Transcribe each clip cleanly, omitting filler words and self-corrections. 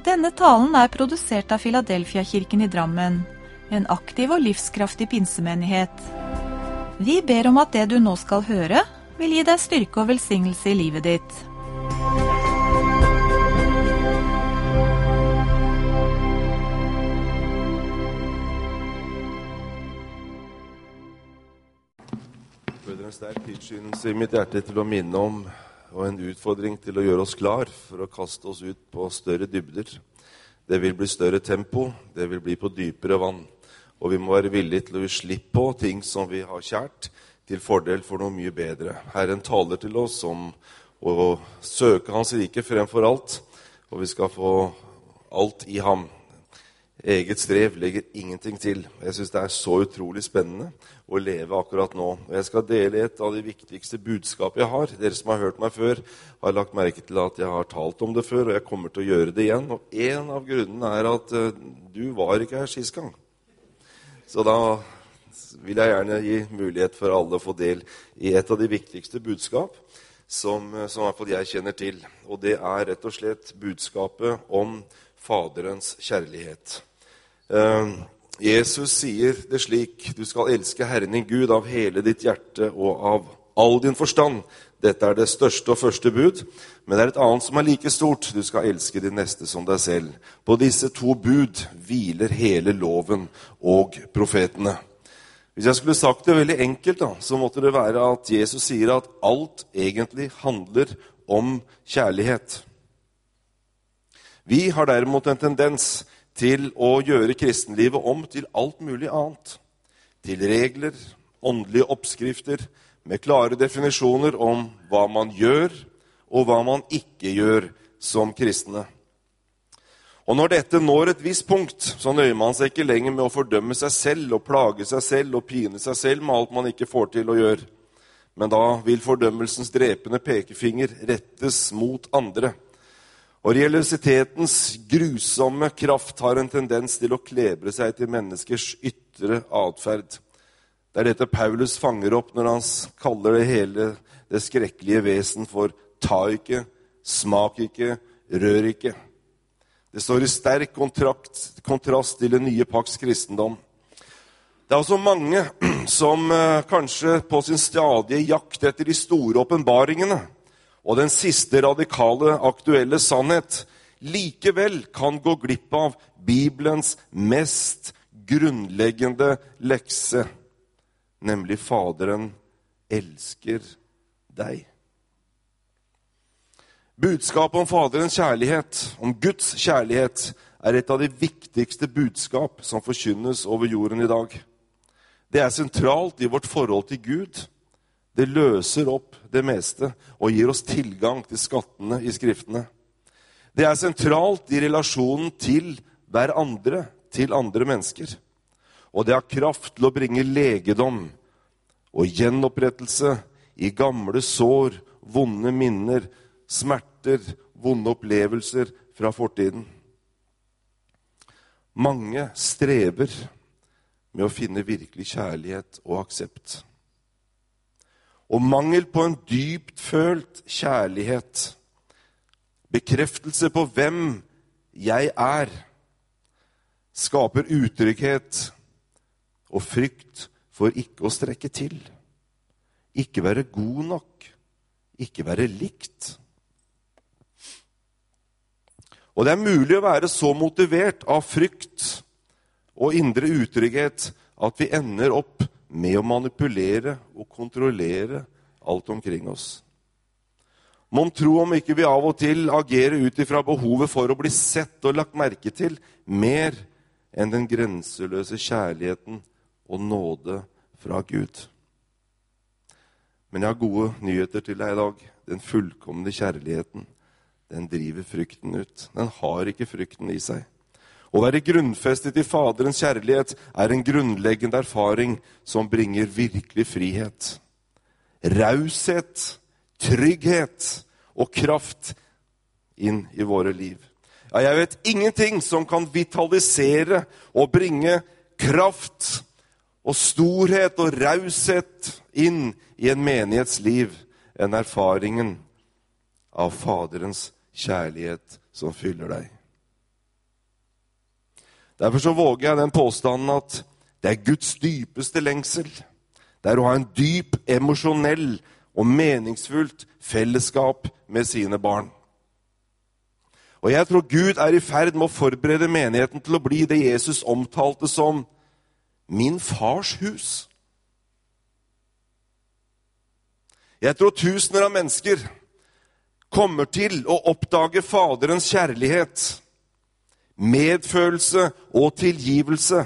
Denne talen er produsert av Philadelphia-kirken i Drammen, en aktiv og livskraftig pinsemenighet. Vi ber om at det du nå skal høre, vil gi deg styrke og velsignelse i livet ditt. Det er en sterk tilskyndelse i mitt hjerte til å minne om, og en utfordring til å gjøre oss klar for å kaste oss ut på større dybder. Det vil bli større tempo, det vil bli på dypere vann, og vi må være villige til å gi slipp på ting som vi har kjært, til fordel for noe mye bedre. Herren taler til oss om å søke hans rike fremfor alt, og vi skal få alt i ham. Eget strev legger ingenting til. Jeg synes det er så utrolig spennende å leve akkurat nå. Og jeg skal dele et av de viktigste budskap jeg har. Dere som har hørt meg før, har lagt merke til at jeg har talt om det før, og jeg kommer til å gjøre det igjen. Og en av grunnene er at du var ikke her sist gang. Så da vil jeg gjerne gi mulighet for alle å få del i et av de viktigste budskap som i hvert fall jeg kjenner til. Og det er rett og slett budskapet om Faderens kjærlighet. Jesus sier det slik: du skal elske Herren din Gud av hele ditt hjerte og av all din forstand. Dette er det største og første bud, men det er et annet som er like stort: du skal elske din neste som deg selv. På disse to bud hviler hele loven og profetene. Hvis jeg skulle sagt det veldig enkelt, så måtte det være at Jesus sier at alt egentlig handler om kjærlighet. Vi har derimot en tendens til å gjøre kristenlivet om til alt mulig annet. Til regler, åndelige oppskrifter, med klare definisjoner om hva man gjør og hva man ikke gjør som kristne. Og når dette når et visst punkt, så nøyer man seg ikke lenger med å fordømme seg selv og plage seg selv og pine seg selv med alt man ikke får til å gjøre. Men da vil fordømmelsens drepende pekefinger rettes mot andre. Og religiøsitetens grusomme kraft har en tendens til å klebre seg til menneskers ytre adferd. Det er dette Paulus fanger opp når han kaller det hele det skrekkelige vesen for ta ikke, smak ikke, rør ikke. Det står i sterk kontrast til den nye pakts kristendom. Det er også mange som kanskje på sin stadige jakt etter de store åpenbaringene og den siste radikale aktuelle sannhet likevel kan gå glipp av Bibelens mest grunnleggende lekse, nemlig Faderen elsker deg. Budskapet om Faderens kjærlighet, om Guds kjærlighet, er et av de viktigste budskap som forkynnes over jorden i dag. Det er sentralt i vårt forhold til Gud. Det løser opp det meste og gir oss tilgang til skattene i skriftene. Det er sentralt i relasjonen til hverandre, til andre mennesker. Og det har kraft til å bringe legedom og gjenopprettelse i gamle sår, vonde minner, smerter, vonde opplevelser fra fortiden. Mange strever med å finne virkelig kjærlighet og aksept. Og mangel på en dypt følt kjærlighet, bekreftelse på hvem jeg er, skaper utrygghet og frykt for ikke å strekke til, ikke være god nok, ikke være likt. Og det er mulig å være så motivert av frykt og indre utrygghet at vi ender opp med å manipulere og kontrollere alt omkring oss. Mon tro om ikke vi av og til agerer ut ifra behovet for å bli sett og lagt merke til mer enn den grenseløse kjærligheten og nåde fra Gud. Men jeg har gode nyheter til deg i dag. Den fullkomne kjærligheten, den driver frykten ut. Den har ikke frykten i seg. Å være grunnfestet i Faderens kjærlighet er en grunnleggende erfaring som bringer virkelig frihet. Raushet, trygghet og kraft inn i våre liv. Ja, jeg vet ingenting som kan vitalisere og bringe kraft og storhet og raushet inn i en menighetsliv enn erfaringen av Faderens kjærlighet som fyller deg. Derfor så våger jeg den påstanden at det er Guds dypeste lengsel. Det er å ha en dyp, emosjonell og meningsfullt fellesskap med sine barn. Og jeg tror Gud er i ferd med å forberede menigheten til å bli det Jesus omtalte som min fars hus. Jeg tror tusener av mennesker kommer til å oppdage Faderens kjærlighet, medfølelse og tilgivelse,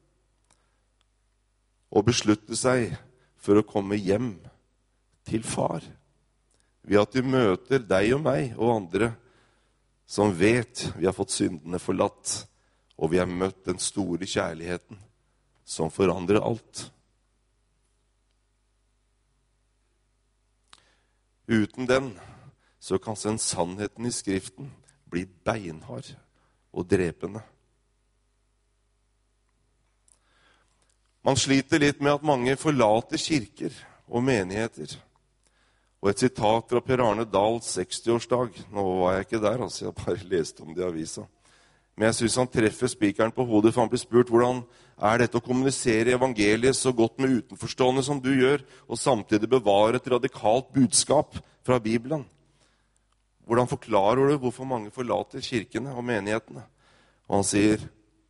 og beslutte seg for å komme hjem til far, ved at de møter deg og meg og andre som vet vi har fått syndene forlatt, og vi har møtt den store kjærligheten som forandrer alt. Uten den så kan den sannheten i Skriften bli beinhard og drepende. Man sliter litt med at mange forlater kirker og menigheter. Og et sitat fra Per Arne Dahls 60-årsdag. Nå var jeg ikke der, jeg bare leste om det i avisa. Men jeg synes han treffer spikeren på hodet, for han blir spurt hvordan er dette å kommunisere evangeliet så godt med utenforstående som du gjør, og samtidig bevare et radikalt budskap fra Bibelen. Hvordan forklarer du hvorfor mange forlater kirkene og menighetene? Og han sier,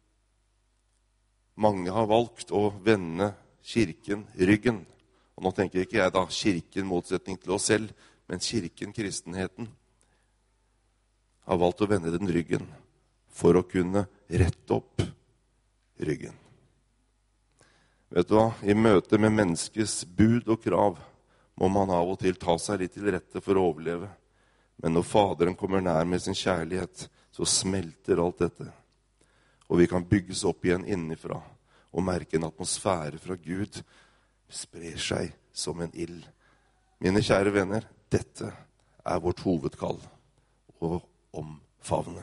mange har valgt å vende kirken ryggen. Og nå tenker ikke jeg da kirken motsetning til oss selv, men kirken, kristenheten, har valgt å vende den ryggen for å kunne rette opp ryggen. Vet du hva? I møte med menneskets bud og krav må man av og til ta seg litt til rette for å overleve. Men når Faderen kommer nær med sin kjærlighet, så smelter alt dette. Og vi kan bygges opp igjen innenfra og merke en atmosfære fra Gud sprer seg som en ild. Mine kjære venner, dette er vårt hovedkall å omfavne.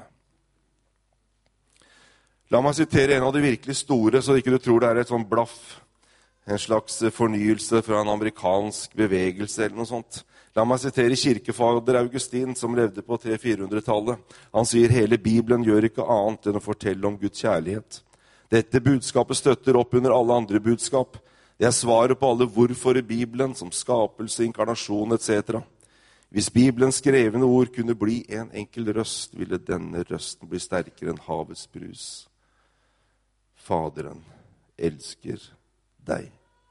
La meg sitere en av de virkelig store, så ikke du tror det er et sånn blaff, en slags fornyelse fra en amerikansk bevegelse eller noe sånt. La meg sitere kirkefader Augustin, som levde på 300-400-tallet. Han sier, hele Bibelen gjør ikke annet enn å fortelle om Guds kjærlighet. Dette budskapet støtter opp under alle andre budskap. Det er svaret på alle hvorfor i Bibelen, som skapelse, inkarnasjon etc. Hvis Bibelens skrevne ord kunne bli en enkel røst, ville denne røsten bli sterkere enn havets brus. Faderen elsker deg.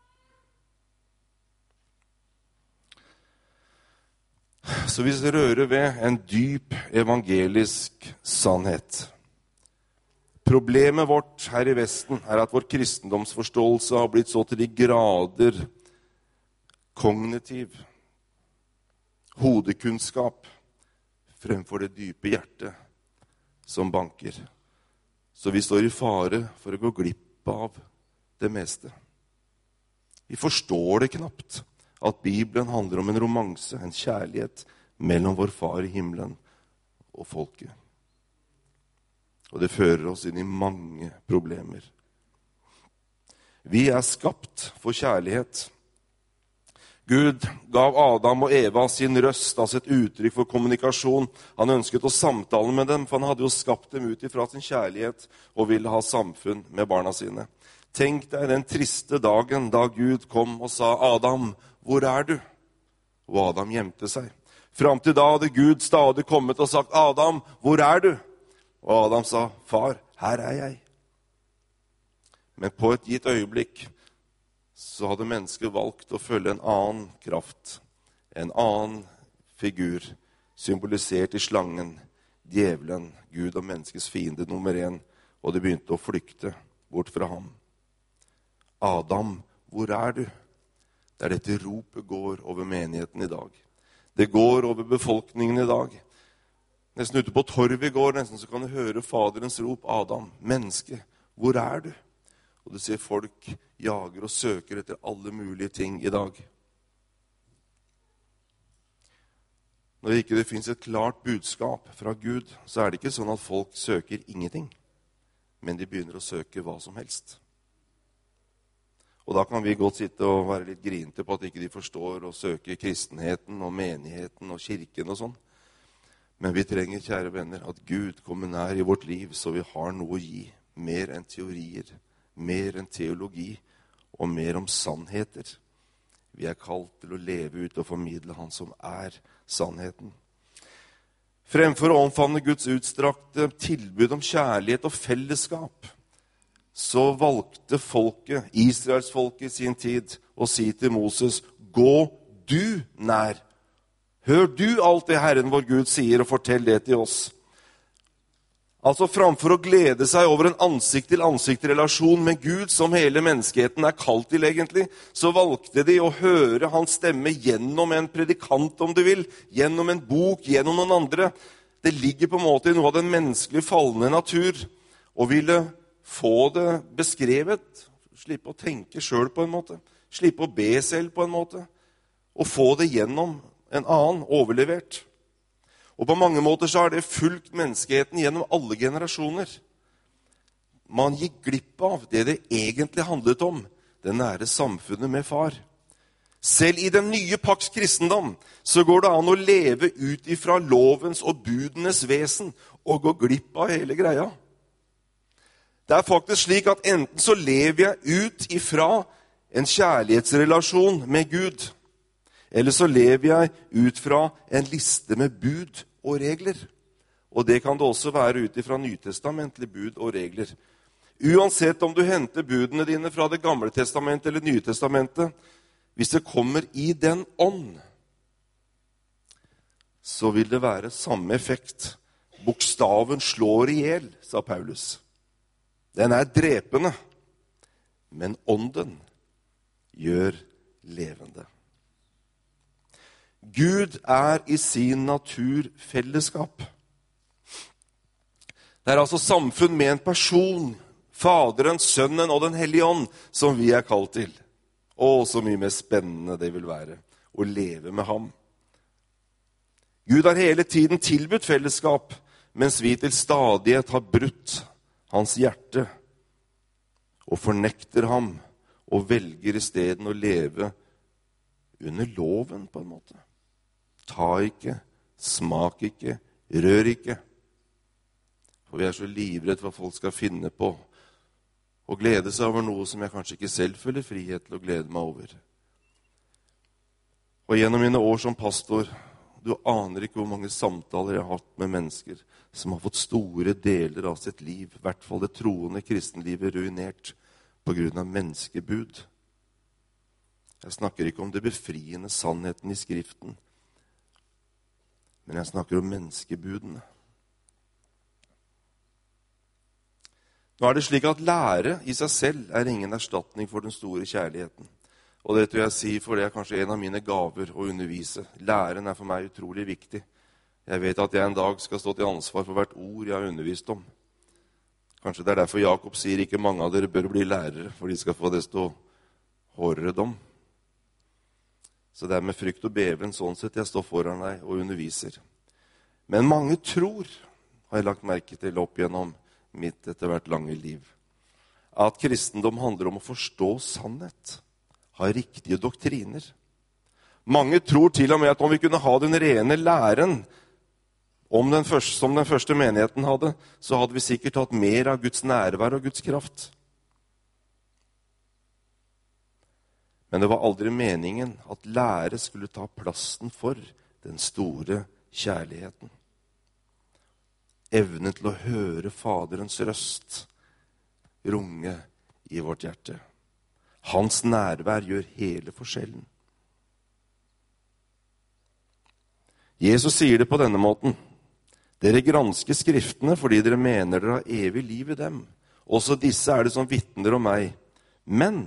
Så vi rører ved en dyp evangelisk sannhet. Problemet vårt her i Vesten er at vår kristendomsforståelse har blitt så til de grader kognitiv, hodekunnskap, fremfor det dype hjertet som banker. Så vi står i fare for å gå glipp av det meste. Vi forstår det knapt at Bibelen handler om en romanse, en kjærlighet mellom vår far i himmelen og folket. Og det fører oss inn i mange problemer. Vi er skapt for kjærlighet. Gud gav Adam og Eva sin røst, altså et uttrykk for kommunikasjon. Han ønsket å samtale med dem, for han hadde jo skapt dem ut ifra sin kjærlighet og ville ha samfunn med barna sine. Tenk deg den triste dagen da Gud kom og sa, Adam, hvor er du? Og Adam gjemte seg. Fram til da hadde Gud stadig kommet og sagt, Adam, hvor er du? Og Adam sa, far, her er jeg. Men på et gitt øyeblikk så hadde mennesket valgt å følge en annen kraft, en annen figur, symbolisert i slangen, djevelen, Gud og menneskets fiende nummer 1, og de begynte å flykte bort fra ham. Adam, hvor er du? Det er dette ropet går over menigheten i dag. Det går over befolkningen i dag. Nesten ute på torvet i går, nesten så kan du høre faderens rop, Adam, menneske, hvor er du? Og du ser folk jager og søker etter alle mulige ting i dag. Når ikke det finnes et klart budskap fra Gud, så er det ikke sånn at folk søker ingenting, men de begynner å søke hva som helst. Og da kan vi godt sitte og være litt grinte på at ikke de forstår å søke kristenheten og menigheten og kirken og sånn. Men vi trenger, kjære venner, at Gud kommer nær i vårt liv, så vi har noe å gi mer enn teorier, mer enn teologi, og mer om sannheter. Vi er kalt til å leve ut og formidle Han som er sannheten. Fremfor å omfavne Guds utstrakte tilbud om kjærlighet og fellesskap, så valgte folket, Israelsfolket i sin tid, å si til Moses, gå du nær. Hør du alt det Herren vår Gud sier, og fortell det til oss. Altså framfor å glede seg over en ansikt-til-ansikt-relasjon med Gud, som hele menneskeheten er kalt til egentlig, så valgte de å høre hans stemme gjennom en predikant, om du vil, gjennom en bok, gjennom noen andre. Det ligger på en måte i noe av den menneskelige fallende natur, og ville få det beskrevet, slippe å tenke selv på en måte, slippe å be selv på en måte, og få det gjennom en annen, overlevert. Og på mange måter så har det fulgt menneskeheten gjennom alle generasjoner. Man gikk glipp av det det egentlig handlet om, det nære samfunnet med far. Selv i den nye pakts kristendom så går det an å leve ut ifra lovens og budenes vesen og gå glipp av hele greia. Det er faktisk slik at enten så lever jeg ut ifra en kjærlighetsrelasjon med Gud, eller så lever jeg ut fra en liste med bud og regler. Og det kan det også være ut ifra nytestamentlige bud og regler. Uansett om du henter budene dine fra det gamle testamentet eller nye testamentet, hvis det kommer i den ånd, så vil det være samme effekt. Bokstaven slår ihjel, sa Paulus. Den er drepende, men ånden gjør levende. Gud er i sin natur fellesskap. Det er altså samfunn med en person, Faderen, Sønnen og Den hellige ånd, som vi er kalt til. Å, så mye mer spennende det vil være å leve med ham. Gud har hele tiden tilbudt fellesskap, mens vi til stadighet har brutt hans hjerte og fornekter ham og velger i stedet å leve under loven på en måte. Ta ikke, smak ikke, rør ikke. For vi er så livredd hva folk skal finne på, og glede seg over noe som jeg kanskje ikke selv føler frihet til å glede meg over. Og gjennom mine år som pastor, du aner ikke hvor mange samtaler jeg har hatt med mennesker som har fått store deler av sitt liv, i hvert fall det troende kristenlivet, ruinert på grunn av menneskebud. Jeg snakker ikke om det befriende sannheten i Skriften, men jeg snakker om menneskebudene. Nå er det slik at lære i seg selv er ingen erstatning for den store kjærligheten. Og det tror jeg sier, for det er kanskje en av mine gaver å undervise. Læren er for meg utrolig viktig. Jeg vet at jeg en dag skal stå til ansvar for hvert ord jeg har undervist om. Kanskje det er derfor Jakob sier ikke mange av dere bør bli lærere, for de skal få desto hårdere dom. Så det er med frykt og beven sånn sett jeg står foran deg og underviser. Men mange tror, har jeg lagt merke til opp gjennom mitt etter hvert lange liv, at kristendom handler om å forstå sannhet, ha riktige doktriner. Mange tror til og med at om vi kunne ha den rene læren som den første menigheten hadde, så hadde vi sikkert hatt mer av Guds nærvær og Guds kraft. Men det var aldri meningen at lære skulle ta plassen for den store kjærligheten. Evnen til å høre Faderens røst runge i vårt hjerte. Hans nærvær gjør hele forskjellen. Jesus sier det på denne måten. Dere gransker skriftene fordi dere mener dere har evig liv i dem. Også disse er det som vitner om meg. Men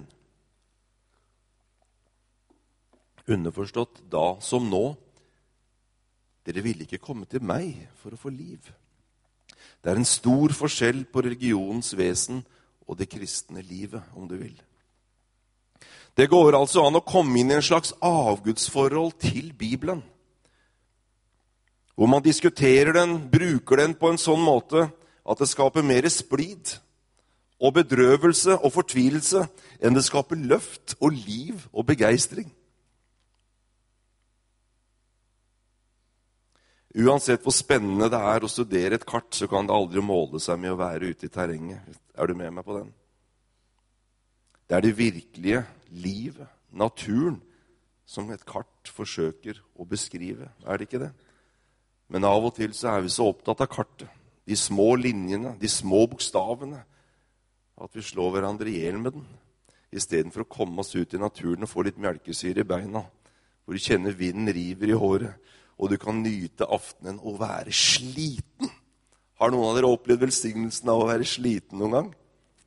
underforstått da som nå, dere ville ikke komme til meg for å få liv. Det er en stor forskjell på religionens vesen og det kristne livet, om du vil. Det går altså an å komme inn i en slags avgudsforhold til Bibelen, hvor man diskuterer den, bruker den på en sånn måte at det skaper mer splid og bedrøvelse og fortvilelse enn det skaper løft og liv og begeistring. Uansett hvor spennende det er å studere et kart, så kan det aldri måle seg med å være ute i terrenget. Er du med meg på den? Det er det virkelige livet, naturen, som et kart forsøker å beskrive. Er det ikke det? Men av og til så er vi så opptatt av kartet, de små linjene, de små bokstavene, at vi slår hverandre i hjel med den, i stedet for å komme oss ut i naturen og få litt melkesyre i beina, hvor du kjenner vinden river i håret, og du kan nyte aftenen og være sliten. Har noen av dere opplevd velsignelsen av å være sliten noen gang?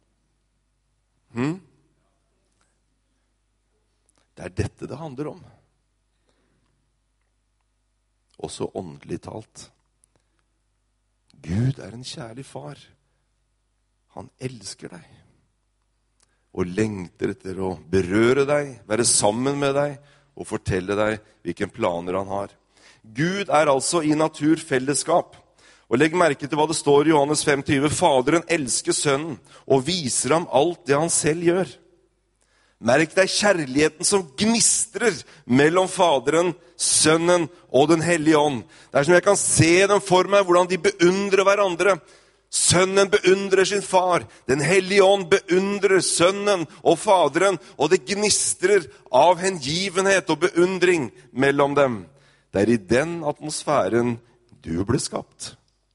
Det er dette det handler om. Også åndelig talt. Gud er en kjærlig far. Han elsker deg. Og lengter etter å berøre deg, være sammen med deg, og fortelle deg hvilke planer han har. Gud er altså i naturfellesskap. Og legg merke til hva det står i Johannes 5:20. Faderen elsker sønnen og viser ham alt det han selv gjør. Merk deg kjærligheten som gnistrer mellom faderen, sønnen og den hellige ånd. Det er som jeg kan se dem for meg, hvordan de beundrer hverandre. Sønnen beundrer sin far. Den hellige ånd beundrer sønnen og faderen, og det gnistrer av hengivenhet og beundring mellom dem. Det er i den atmosfæren du ble skapt.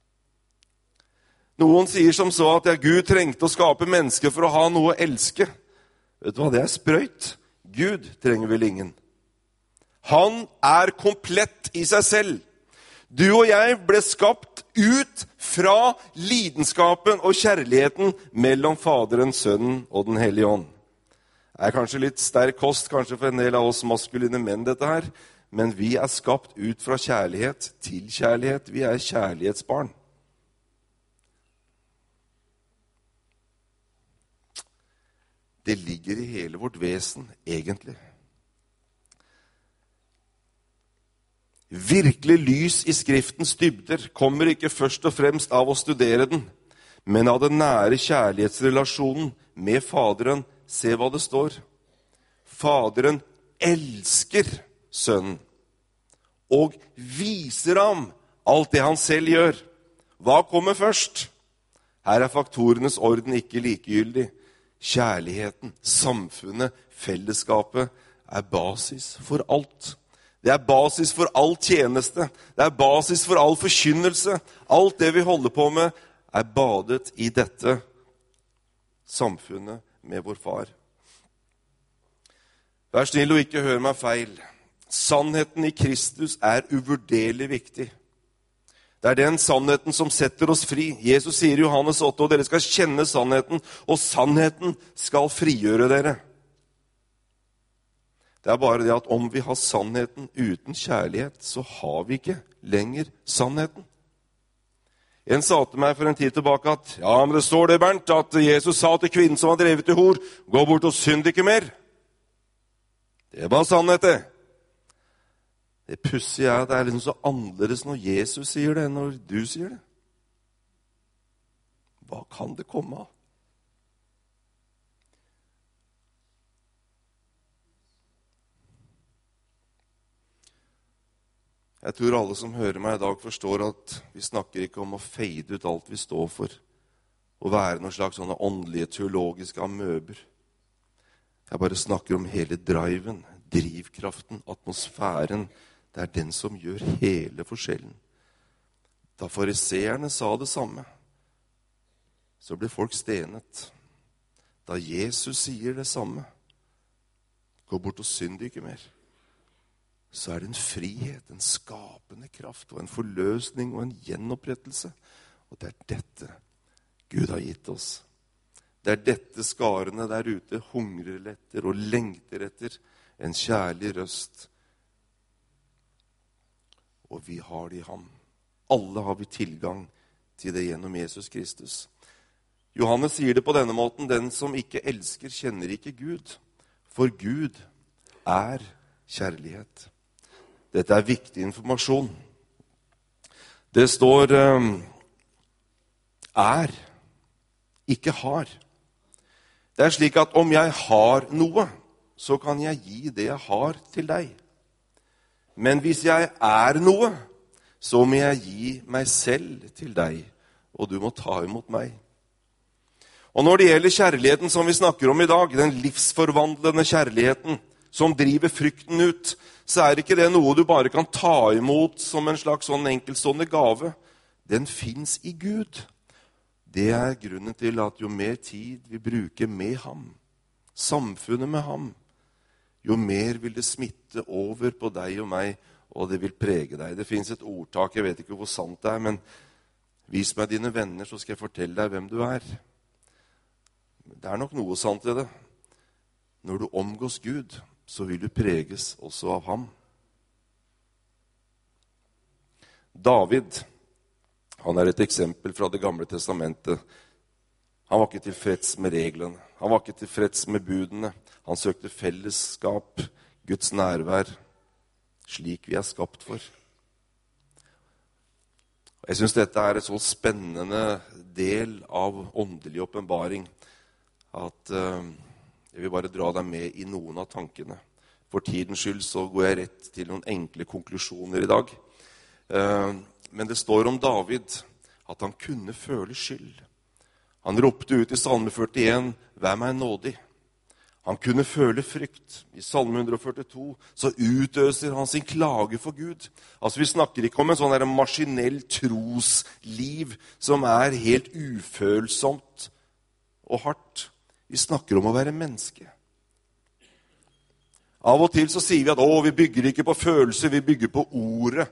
Noen sier som så at Gud trengte å skape mennesker for å ha noe å elske. Vet du hva, det er sprøyt. Gud trenger vel ingen. Han er komplett i seg selv. Du og jeg ble skapt ut fra lidenskapen og kjærligheten mellom Faderen, Sønnen og den hellige ånd. Det er kanskje litt sterk kost, kanskje for en del av oss maskuline menn dette her, men vi er skapt ut fra kjærlighet til kjærlighet. Vi er kjærlighetsbarn. Det ligger i hele vårt vesen, egentlig. Virkelig lys i Skriftens dybder kommer ikke først og fremst av å studere den, men av den nære kjærlighetsrelasjonen med Faderen. Se hva det står. Faderen elsker Sønnen og viser ham alt det han selv gjør. Hva kommer først? Her er faktorenes orden ikke likegyldig. Kjærligheten, samfunnet, fellesskapet er basis for alt. Det er basis for all tjeneste. Det er basis for all forkynnelse. Alt det vi holder på med er badet i dette samfunnet med vår far. Vær snill og ikke hør meg feil. Sannheten i Kristus er uvurderlig viktig. Det er den sannheten som setter oss fri. Jesus sier i Johannes 8, og dere skal kjenne sannheten, og sannheten skal frigjøre dere. Det er bare det at om vi har sannheten uten kjærlighet, så har vi ikke lenger sannheten. En sa til meg for en tid tilbake at, ja, men det står det, Bernt, at Jesus sa til kvinnen som var drevet til hor, gå bort og synd ikke mer. Det var sannhet, det. Det pussige er at det er liksom så annerledes når Jesus sier det enn når du sier det. Hva kan det komme av? Jeg tror alle som hører meg i dag forstår at vi snakker ikke om å fade ut alt vi står for, og være noen slags sånne åndelige, teologiske amøber. Jeg bare snakker om hele driven, drivkraften, atmosfæren. Det er den som gjør hele forskjellen. Da fariseerne sa det samme, så ble folk stenet. Da Jesus sier det samme, gå bort og synd ikke mer, så er det en frihet, en skapende kraft, og en forløsning og en gjenopprettelse. Og det er dette Gud har gitt oss. Det er dette skarene der ute hungrer etter og lengter etter, en kjærlig røst. Og vi har det i ham. Alle har vi tilgang til det gjennom Jesus Kristus. Johannes sier det på denne måten, den som ikke elsker, kjenner ikke Gud. For Gud er kjærlighet. Dette er viktig informasjon. Det står er, ikke har. Det er slik at om jeg har noe, så kan jeg gi det jeg har til deg. Men hvis jeg er noe, så må jeg gi meg selv til deg, og du må ta imot meg. Og når det gjelder kjærligheten som vi snakker om i dag, den livsforvandlende kjærligheten som driver frykten ut, så er ikke det noe du bare kan ta imot som en slags sånn enkeltstående gave. Den finnes i Gud. Det er grunnen til at jo mer tid vi bruker med ham, samfunnet med ham, jo mer vil det smitte over på deg og meg, og det vil prege deg. Det finnes et ordtak, jeg vet ikke hvor sant det er, men vis meg dine venner, så skal jeg fortelle deg hvem du er. Det er nok noe sant i det. Når du omgås Gud, så vil du preges også av ham. David, han er et eksempel fra det gamle testamentet. Han var ikke tilfreds med reglene. Han var ikke tilfreds med budene. Han søkte fellesskap, Guds nærvær, slik vi er skapt for. Jeg synes dette er et så spennende del av åndelig åpenbaring at jeg vil bare dra deg med i noen av tankene. For tidens skyld så går jeg rett til noen enkle konklusjoner i dag. Men det står om David at han kunne føle skyld. Han ropte ut i Salme 41, «Vær meg nådig». Han kunne føle frykt. I Salme 142 så utøser han sin klage for Gud. Altså vi snakker ikke om en sånn maskinell trosliv som er helt ufølsomt og hardt. Vi snakker om å være menneske. Av og til så sier vi at vi bygger ikke på følelser, vi bygger på ordet.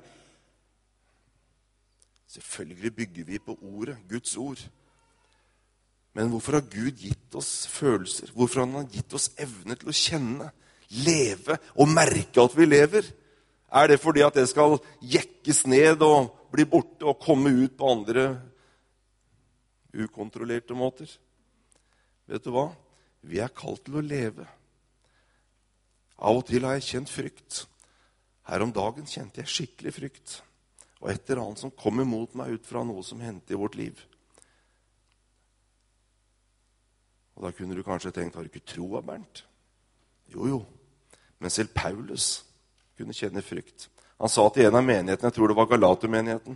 Selvfølgelig bygger vi på ordet, Guds ord. Men hvorfor har Gud gitt oss følelser? Hvorfor har han gitt oss evne til å kjenne, leve og merke at vi lever? Er det fordi at det skal jekkes ned og bli borte og komme ut på andre ukontrollerte måter? Vet du hva? Vi er kalt til å leve. Av og til har jeg kjent frykt. Her om dagen kjente jeg skikkelig frykt. Og et eller annet som kom imot meg ut fra noe som hendte i vårt liv. Og da kunne du kanskje tenkt, har du ikke tro av Bernt? Jo. Men selv Paulus kunne kjenne frykt. Han sa til en av menighetene, jeg tror det var Galater-menigheten,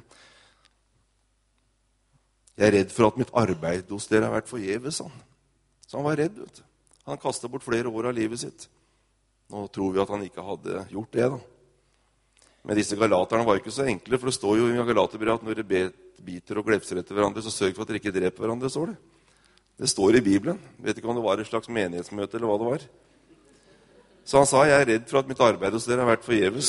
jeg er redd for at mitt arbeid hos dere har vært forgjeves, han. Så han var redd, vet du. Han kastet bort flere år av livet sitt. Nå tror vi at han ikke hadde gjort det, da. Men disse galaterne var ikke så enkle, for det står jo i Galaterbrevet at når dere biter og glefser etter hverandre, så sørg for at dere ikke dreper hverandre, står det. Det står i Bibelen. Vet ikke om det var et slags menighetsmøte eller hva det var. Så han sa, jeg er redd for at mitt arbeid hos dere har vært forgjeves.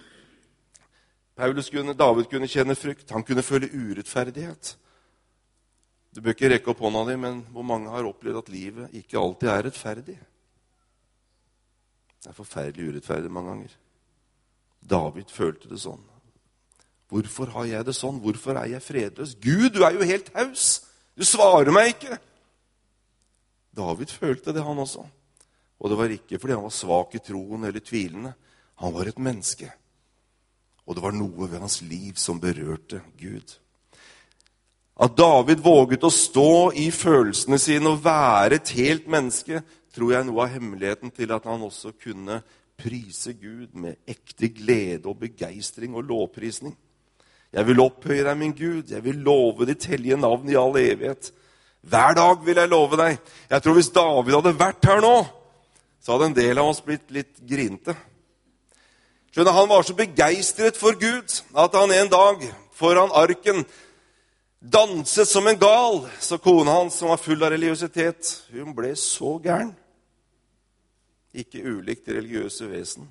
David kunne kjenne frykt. Han kunne føle urettferdighet. Du bør ikke rekke opp hånda di, men hvor mange har opplevd at livet ikke alltid er rettferdig? Det er forferdelig urettferdig mange ganger. David følte det sånn. Hvorfor har jeg det sånn? Hvorfor er jeg fredløs? Gud, du er jo helt haus. Du svarer meg ikke. David følte det, han også. Og det var ikke fordi han var svak i troen eller tvilende. Han var et menneske. Og det var noe ved hans liv som berørte Gud. At David våget å stå i følelsene sine og være et helt menneske, tror jeg er noe av hemmeligheten til at han også kunne prise Gud med ekte glede og begeistring og lovprisning. Jeg vil opphøye deg, min Gud. Jeg vil love ditt hellige navn i all evighet. Hver dag vil jeg love deg. Jeg tror hvis David hadde vært her nå, så hadde en del av oss blitt litt grinte. Skjønner, han var så begeistret for Gud at han en dag foran arken danset som en gal. Så kona hans, som var full av religiøsitet, hun ble så gæren. Ikke ulikt det religiøse vesen.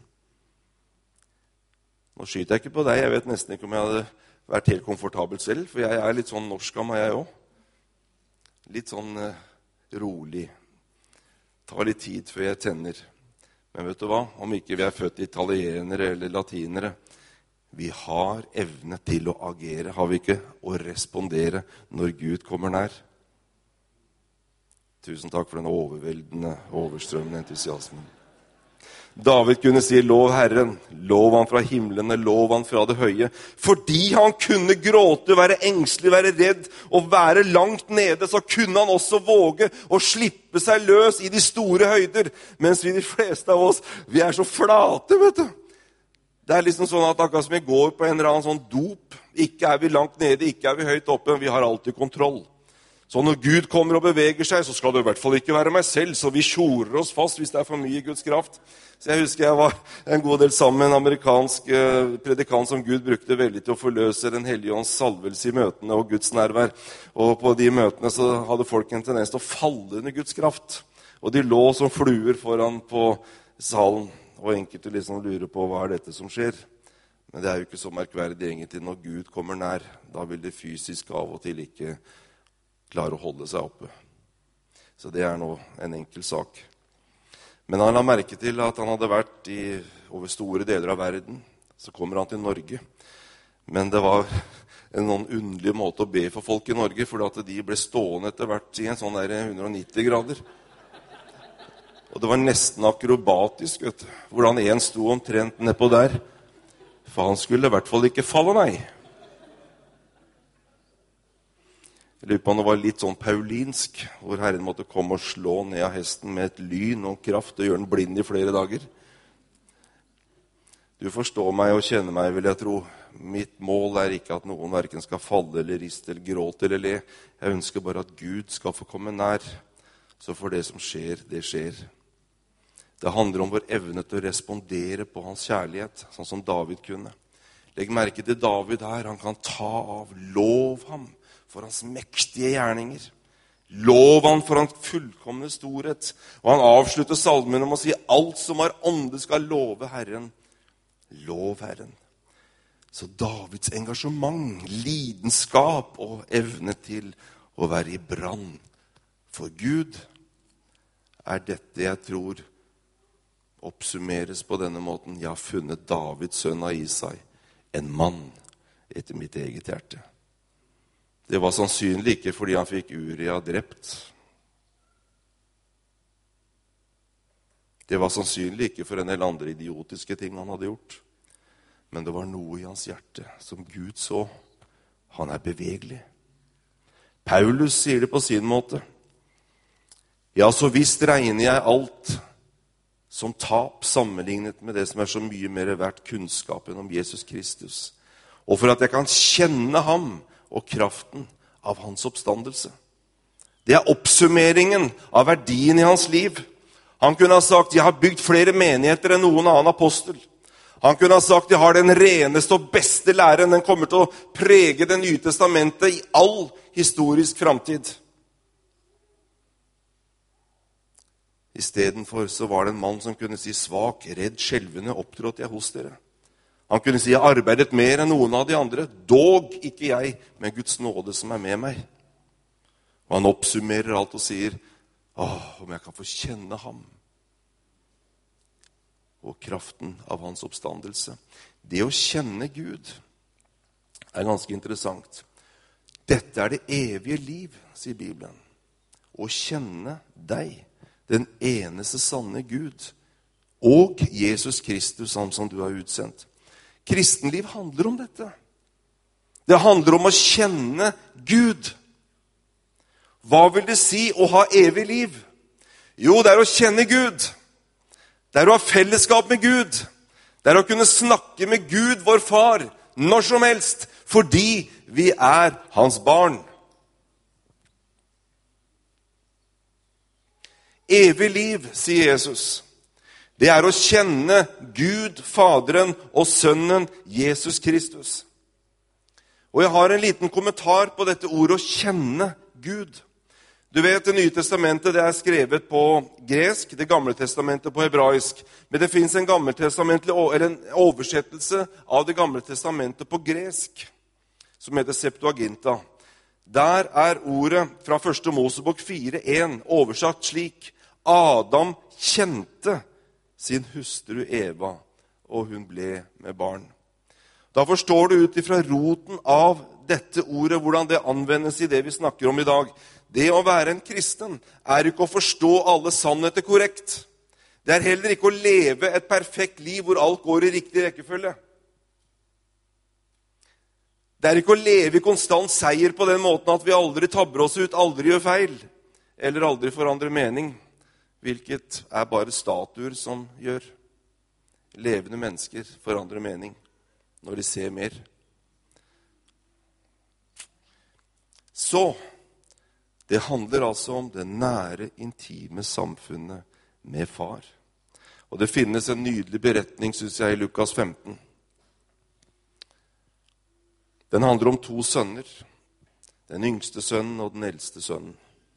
Nå skyter jeg ikke på deg. Jeg vet nesten ikke om jeg hadde vært helt komfortabel selv, for jeg er litt sånn norsk av meg, jeg også. Litt sånn rolig. Ta litt tid før jeg tenner. Men vet du hva? Om ikke vi er født italienere eller latinere, vi har evne til å agere, har vi ikke? Å respondere når Gud kommer nær. Tusen takk for den overveldende, overstrømmende entusiasmen. David kunne si, lov Herren, lov han fra himmelene, lov han fra det høye. Fordi han kunne gråte, være engstelig, være redd og være langt nede, så kunne han også våge å slippe seg løs i de store høyder. Mens vi, de fleste av oss, vi er så flate, vet du. Det liksom sånn at akkurat som vi går på en eller annen sånn dop, ikke vi langt nede, ikke vi høyt oppe, men vi har alltid kontroll. Så når Gud kommer og beveger seg, så skal det i hvert fall ikke være meg selv, så vi tjorer oss fast hvis det for mye Guds kraft. Så jeg husker jeg var en god del sammen med en amerikansk predikant som Gud brukte veldig til å forløse den hellige ånds salvelse i møtene og Guds nærvær. Og på de møtene så hadde folk en tendens til å falle under Guds kraft. Og de lå som fluer foran på salen, og enkelte liksom lurer på hva dette som skjer. Men det jo ikke så merkverdig egentlig når Gud kommer nær. Da vil det fysisk av og til ikke klare å holde seg oppe. Så det nå en enkel sak. Men han la merke til at han hadde vært over store deler av verden. Så kommer han til Norge. Men det var en noen underlig måte å be for folk i Norge, for at de ble stående etter hvert i en sånn der 190 grader. Og det var nesten akrobatisk, vet du. Hvordan en sto omtrent nedpå der. For han skulle i hvert fall ikke falle, nei. Jeg lurer på om det var litt sånn paulinsk, hvor Herren måtte komme og slå ned av hesten med et lyn og kraft og gjøre den blind i flere dager. Du forstår meg og kjenner meg, vil jeg tro. Mitt mål ikke at noen hverken skal falle eller riste eller gråte eller le. Jeg ønsker bare at Gud skal få komme nær, så for det som skjer, det skjer. Det handler om vår evne til å respondere på hans kjærlighet, sånn som David kunne. Legg merke til David her, han kan ta av, lov ham for hans mektige gjerninger. Lov han for hans fullkomne storhet. Og han avslutter salmen om å si, alt som har ånde skal love Herren. Lov Herren. Så Davids engasjement, lidenskap og evne til å være i brann for Gud dette jeg tror oppsummeres på denne måten. Jeg har funnet Davids sønn av Isai, en mann etter mitt eget hjerte. Det var sannsynlig ikke fordi han fikk Uria drept. Det var sannsynlig ikke for en del andre idiotiske ting han hadde gjort. Men det var noe i hans hjerte som Gud så. Han bevegelig. Paulus sier det på sin måte. Ja, så visst regner jeg alt som tap sammenlignet med det som så mye mer verdt kunnskapen om Jesus Kristus. Og for at jeg kan kjenne ham og kraften av hans oppstandelse. Det oppsummeringen av verdien i hans liv. Han kunne ha sagt, jeg har bygd flere menigheter enn noen annen apostel. Han kunne ha sagt, jeg har den reneste og beste læren. Den kommer til å prege det nye testamentet i all historisk framtid. I stedet for så var det en mann som kunne si, svak, redd, skjelvende, opptrådte jeg hos dere. Han kunne si, jeg arbeidet mer enn noen av de andre. Dog ikke jeg, men Guds nåde som med meg. Og han oppsummerer alt og sier, om jeg kan få kjenne ham. Og kraften av hans oppstandelse. Det å kjenne Gud ganske interessant. Dette det evige liv, sier Bibelen. Å kjenne deg, den eneste sanne Gud, og Jesus Kristus, han som du har utsendt. Kristenliv handler om dette. Det handler om å kjenne Gud. Hva vil det si å ha evig liv? Jo, det å kjenne Gud. Det å ha fellesskap med Gud. Det å kunne snakke med Gud, vår far, når som helst, fordi vi hans barn. Evig liv, sier Jesus. Det å kjenne Gud, Faderen og Sønnen, Jesus Kristus. Og jeg har en liten kommentar på dette ordet å kjenne Gud. Du vet, det nye testamentet det skrevet på gresk, det gamle testamentet på hebraisk. Men det finnes en oversettelse av det gamle testamentet på gresk, som heter Septuaginta. Der ordet fra 1. Mosebok 4:1 oversatt slik: Adam kjente sin hustru Eva, og hun ble med barn. Da forstår du ut ifra roten av dette ordet, hvordan det anvendes i det vi snakker om i dag. Det å være en kristen ikke å forstå alle sannheter korrekt. Det heller ikke å leve et perfekt liv hvor alt går i riktig rekkefølge. Det ikke å leve i konstant seier på den måten at vi aldri tabber oss ut, aldri gjør feil, eller aldri forandrer mening, hvilket bare statuer som gjør. levende mennesker forandrer mening når de ser mer. Så det handler altså om det nære, intime samfunnet med far. Og det finnes en nydelig beretning, synes jeg, i Lukas 15. Den handler om 2 sønner. Den yngste sønnen og den eldste sønnen.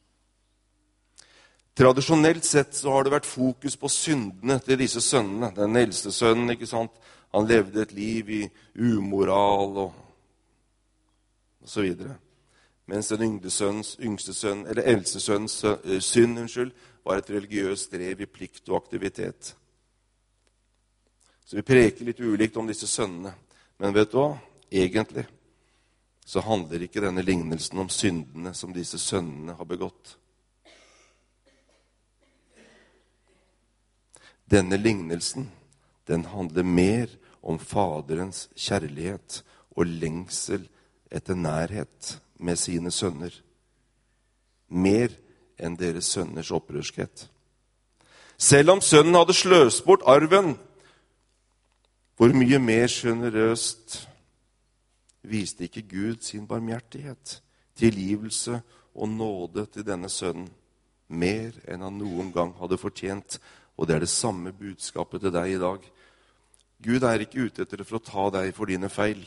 Tradisjonelt sett så har det vært fokus på syndene til disse sønnene. Den eldste sønnen, ikke sant? Han levde et liv i umoral og så videre. Mens den eldste sønnens synd, var et religiøst drev i plikt og aktivitet. Så vi preker litt ulikt om disse sønnene. Men vet du hva? Egentlig så handler ikke denne lignelsen om syndene som disse sønnene har begått. Denne lignelsen, den handler mer om faderens kjærlighet og lengsel etter nærhet med sine sønner. Mer enn deres sønners opprørskhet. Selv om sønnen hadde sløst bort arven, hvor mye mer generøst viste ikke Gud sin barmhjertighet, tilgivelse og nåde til denne sønnen, mer enn han noen gang hadde fortjent. Og det er det samme budskapet til deg i dag. Gud er ikke ute etter for å ta deg for dine feil.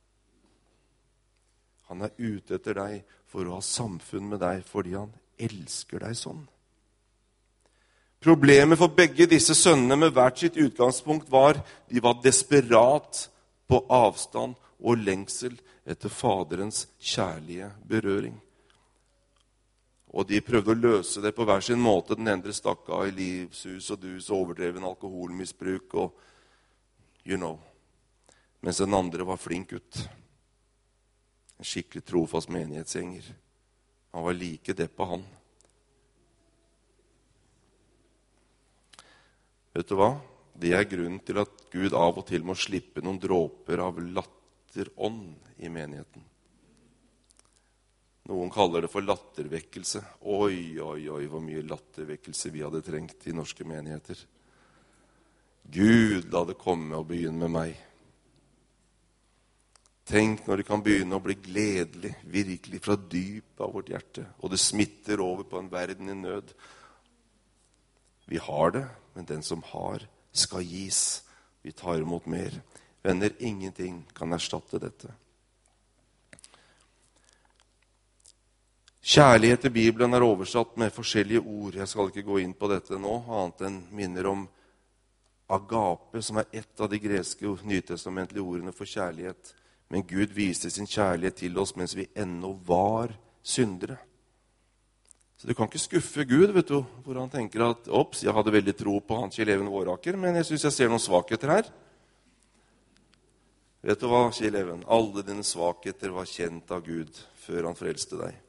Han er ute etter deg for å ha samfunn med deg, fordi han elsker deg sånn. Problemet for begge disse sønnene med hvert sitt utgangspunkt var, de var desperat på avstand og lengsel etter faderens kjærlige berøring. Og de prøvde å løse det på hver sin måte. Den ene stakk av i livshus og dus, overdreven alkoholmisbruk og Mens den andre var flink gutt. En skikkelig trofast menighetsgjenger. Han var like deppa, han. Vet du hva? Det er grunnen til at Gud av og til må slippe noen dråper av latterånd i menigheten. Noen kaller det for lattervekkelse. Oi, hvor mye lattervekkelse vi hadde trengt i norske menigheter. Gud, la det komme og begynne med meg. Tenk når det kan begynne å bli gledelig, virkelig fra dypet av vårt hjerte, og det smitter over på en verden i nød. Vi har det, men den som har, skal gis. Vi tar imot mer. Venner, ingenting kan erstatte dette. Kjærlighet i Bibelen er oversatt med forskjellige ord. Jeg skal ikke gå inn på dette nå, annet enn minner om agape, som er ett av de greske nytestamentlige ordene for kjærlighet. Men Gud viste sin kjærlighet til oss mens vi ennå var syndere. Så du kan ikke skuffe Gud, vet du, hvor han tenker at jeg hadde veldig tro på han Kjell Even Våraker, men jeg synes jeg ser noen svakheter her. Vet du hva, Kjell Even? Alle dine svakheter var kjent av Gud før han frelste deg.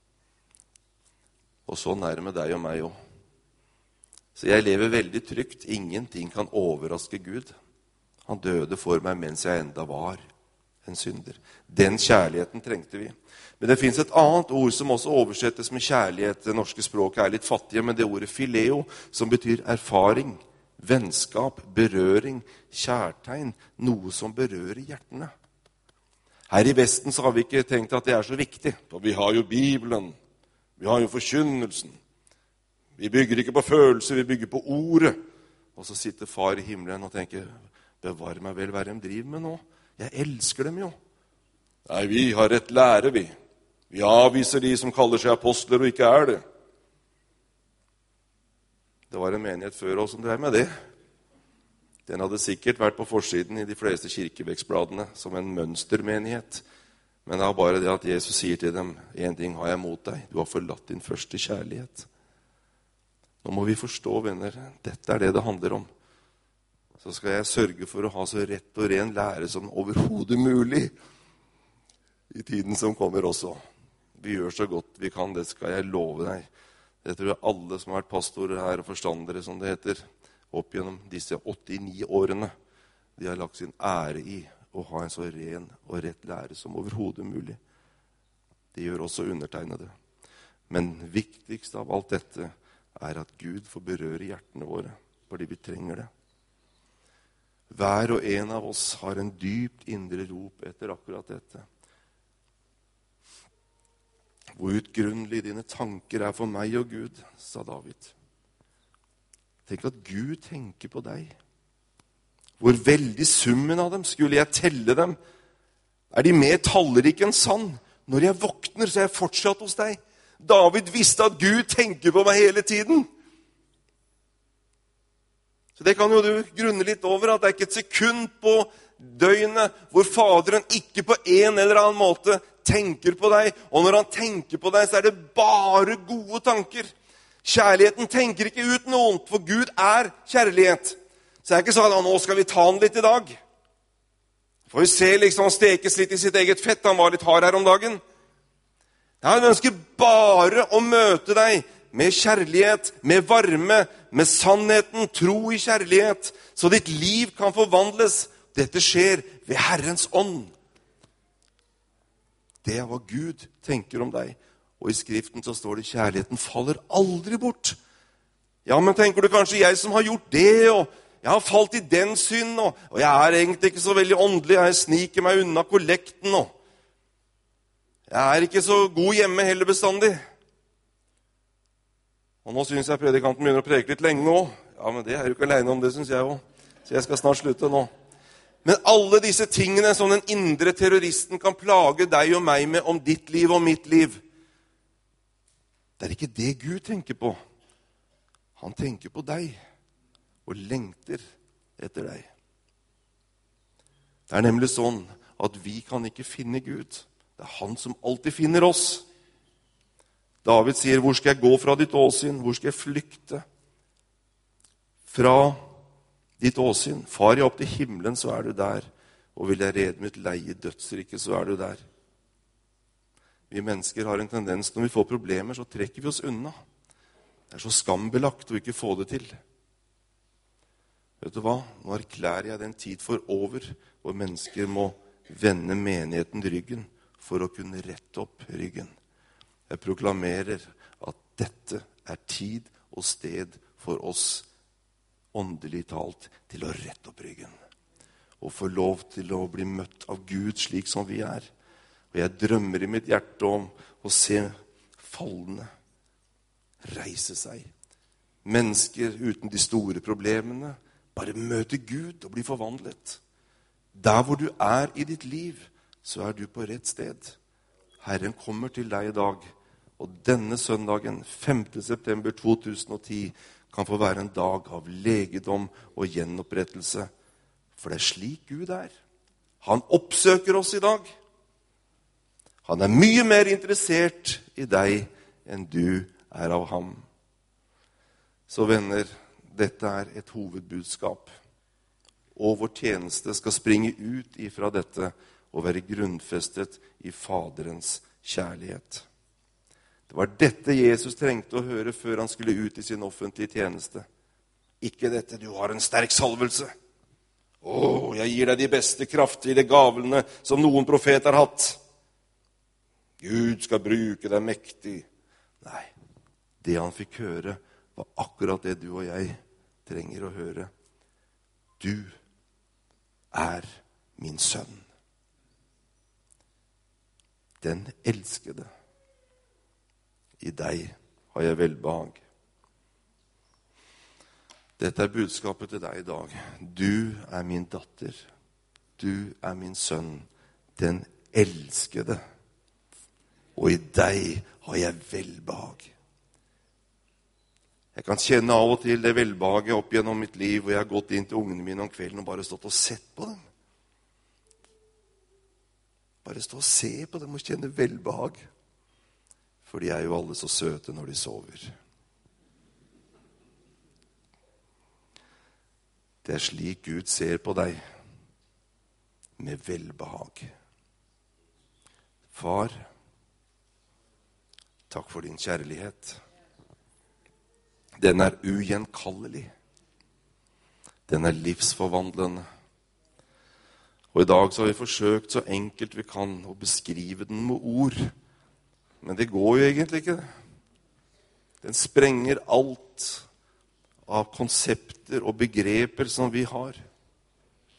Og sånn er det med deg og meg også. Så jeg lever veldig trygt. Ingenting kan overraske Gud. Han døde for meg mens jeg enda var en synder. Den kjærligheten trengte vi. Men det finnes et annet ord som også oversettes med kjærlighet. Det norske språket er litt fattige, men det ordet fileo, som betyr erfaring, vennskap, berøring, kjærtegn, noe som berører hjertene. Her i Vesten så har vi ikke tenkt at det er så viktig, for vi har jo Bibelen. Vi har jo forkynnelsen. Vi bygger ikke på følelser, vi bygger på ordet. Og så sitter far i himmelen og tenker, bevar meg vel hva de driver med nå. Jeg elsker dem jo. Nei, vi har rett lære, vi. Vi avviser de som kaller seg apostler og ikke er det. Det var en menighet før oss som drev med det. Den hadde sikkert vært på forsiden i de fleste kirkevekstbladene som en mønstermenighet. Men det er bare det at Jesus sier til dem, en ting har jeg mot deg, du har forlatt din første kjærlighet. Nå må vi forstå, venner, dette er det handler om. Så skal jeg sørge for å ha så rett og ren lære som overhodet mulig i tiden som kommer også. Vi gjør så godt vi kan, det skal jeg love deg. Det tror jeg alle som har vært pastorer her og forstandere, som det heter, opp gjennom disse 89 årene, de har lagt sin ære i å ha en så ren og rett lære som overhodet mulig. Det gjør også undertegnede. Men viktigst av alt dette er at Gud får berøre hjertene våre, fordi vi trenger det. hver og en av oss har en dypt indre rop etter akkurat dette. Hvor utgrunnelig dine tanker er for meg og Gud, sa David. Tenk at Gud tenker på deg. Hvor veldig summen av dem, skulle jeg telle dem? Er de mer tallrike enn sand? Når jeg våkner, så er jeg fortsatt hos deg. David visste at Gud tenker på meg hele tiden. Så det kan jo du grunne litt over, at det er ikke et sekund på døgnet hvor Faderen ikke på en eller annen måte tenker på deg. Og når han tenker på deg, så er det bare gode tanker. Kjærligheten tenker ikke ut noen, for Gud er kjærlighet. Så det er ikke sånn at nå skal vi ta han litt i dag. Får vi se liksom han stekes litt i sitt eget fett. Han var litt hard her om dagen. Han ønsker bare å møte deg med kjærlighet, med varme, med sannheten, tro i kjærlighet, så ditt liv kan forvandles. Dette skjer ved Herrens ånd. Det er hva Gud tenker om deg. Og i Skriften så står det, kjærligheten faller aldri bort. Ja, men tenker du kanskje jeg som har gjort det, og jeg har falt i den synd, og jeg er egentlig ikke så veldig åndelig, jeg sniker meg unna kollekten, og jeg er ikke så god hjemme heller bestandig. Og nå synes jeg predikanten begynner å preke litt lenge nå. Ja, men det er jo ikke alene om, det synes jeg også. Så jeg skal snart slutte nå. Men alle disse tingene som den indre terroristen kan plage deg og meg med om ditt liv og mitt liv, det er ikke det Gud tenker på. Han tenker på deg og lengter etter deg. Det er nemlig sånn at vi kan ikke finne Gud. Det er han som alltid finner oss. David sier, hvor skal jeg gå fra ditt åsyn? Hvor skal jeg flykte fra ditt åsyn? Far jeg opp til himmelen, så er du der. Og vil jeg rede mitt leie i dødsriket, så er du der. Vi mennesker har en tendens, når vi får problemer, så trekker vi oss unna. Det er så skambelagt å ikke få det til. Vet du hva? Nå erklærer jeg den tid for over, hvor mennesker må vende menigheten ryggen for å kunne rette opp ryggen. Jeg proklamerer at dette er tid og sted for oss, åndelig talt, til å rette opp ryggen. Og få lov til å bli møtt av Gud slik som vi er. Og jeg drømmer i mitt hjerte om å se fallene reise seg. Mennesker uten de store problemene bare møte Gud og bli forvandlet. Der hvor du er i ditt liv, så er du på rett sted. Herren kommer til deg i dag, og denne søndagen, 5. september 2010, kan få være en dag av legedom og gjenopprettelse. For det er slik Gud er. Han oppsøker oss i dag. Han er mye mer interessert i deg enn du er av ham. Så venner, dette er et hovedbudskap. Og vår tjeneste skal springe ut ifra dette og være grunnfestet i Faderens kjærlighet. Det var dette Jesus trengte å høre før han skulle ut i sin offentlige tjeneste. Ikke dette, du har en sterk salvelse. Jeg gir deg de beste kraftige gavene som noen profet har hatt. Gud skal bruke deg mektig. Nei, det han fikk høre var akkurat det du og jeg trenger å høre. Du er min sønn. Den elskede. I deg har jeg velbehag. Dette er budskapet til deg i dag. Du er min datter. Du er min sønn, den elskede. Og i deg har jeg velbehag. Jeg kan kjenne av og til det velbehaget opp gjennom mitt liv, og jeg har gått inn til ungene mine om kvelden og bare stått og sett på dem. Bare stå og se på dem og kjenne velbehag. For de er jo alle så søte når de sover. Det er slik Gud ser på deg, med velbehag. Far, takk for din kjærlighet. Den er ugjenkallelig. Den er livsforvandlende. Og i dag så har vi forsøkt så enkelt vi kan å beskrive den med ord. Men det går jo egentlig ikke. Den sprenger alt av konsepter og begreper som vi har.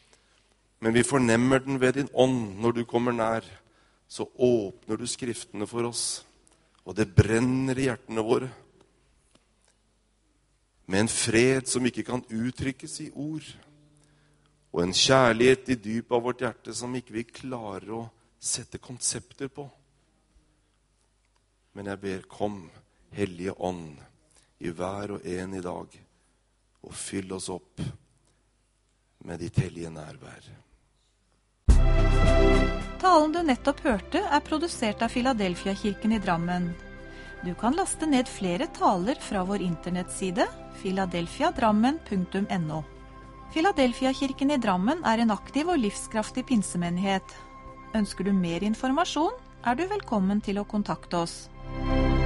Men vi fornemmer den ved din ånd når du kommer nær. Så åpner du skriftene for oss, og det brenner i hjertene våre. Med en fred som ikke kan uttrykkes i ord, og en kjærlighet i dypet av vårt hjerte som ikke vi klarer å sette konsepter på. Men jeg ber, kom, Hellige Ånd, i hver og en i dag, og fyll oss opp med ditt hellige nærvær. Talen du nettopp hørte er produsert av Filadelfia-kirken i Drammen. Du kan laste ned flere taler fra vår internettside filadelfiadrammen.no. Filadelfia-kirken i Drammen er en aktiv og livskraftig pinsemenighet. Ønsker du mer informasjon, er du velkommen til å kontakte oss.